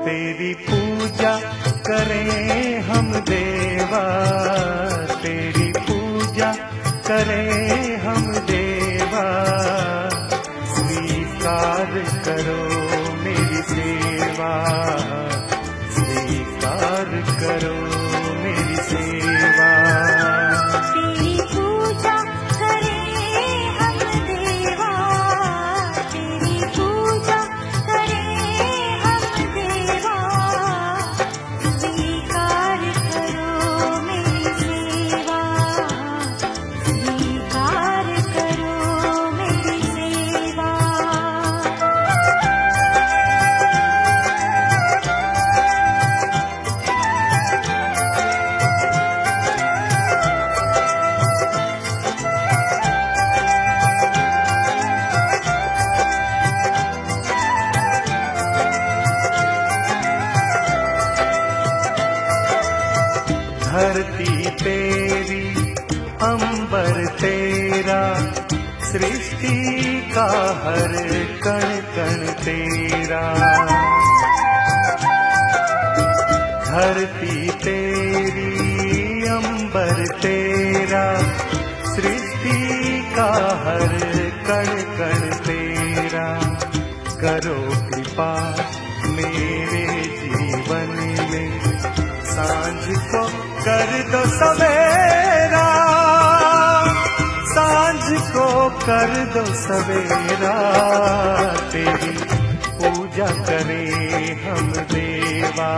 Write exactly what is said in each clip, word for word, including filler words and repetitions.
तेरी पूजा करें हम देवा, तेरी पूजा करें हम देवा। स्वीकार करो मेरी सेवा, स्वीकार करो मेरी सेवा। तेरी पूजा करें हम देवा, तेरी पूजा करें हम देवा। स्वीकार करो मेरी सेवा, स्वीकार करो मेरी सेवा। धरती तेरी अंबर तेरा, सृष्टि का हर कण कण तेरा। धरती तेरी अंबर तेरा, सृष्टि का हर कण कण तेरा। करो कृपा मेरे जीवन में, सांझ को कर दो सवेरा, सांझ को कर दो सवेरा। तेरी पूजा करें हम देवा,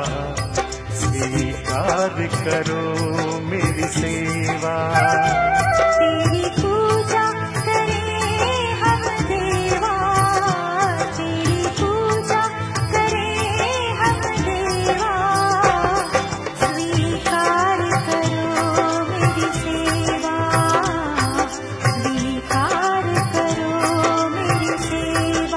स्वीकार करो मेरी सेवा। तेरी पूजा करें हम देवा, तेरी पूजा करें हम देवा। स्वीकार करो मेरी सेवा, स्वीकार करो मेरी सेवा।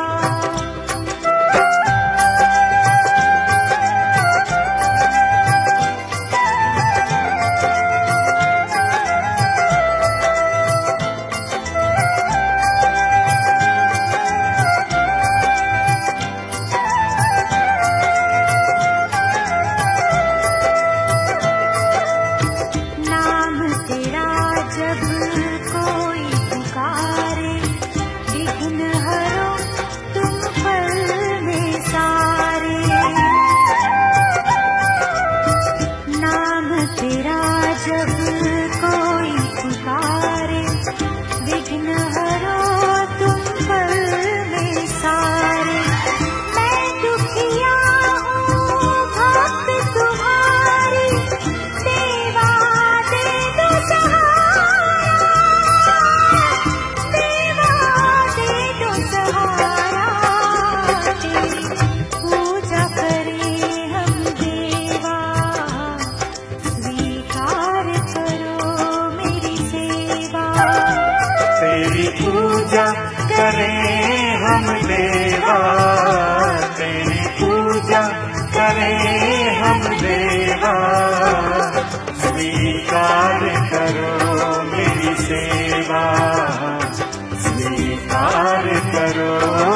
नाम तेरा जब कोई पुकारे, विघ्न हरो तुम पल में सारे। नाम तेरा जब कोई पुकारे, विघ्न हरो तुम पल में सारे। मैं दुखिया हूँ भक्त तुम्हारी, देवा दे दो सहारा, देवा दे दो सहारा। तेरी पूजा करें हम देवा, स्वीकार करो मेरी सेवा। तेरी पूजा करें हम देवा, तेरी पूजा करें हम देवा। स्वीकार करो मेरी सेवा, स्वीकार करो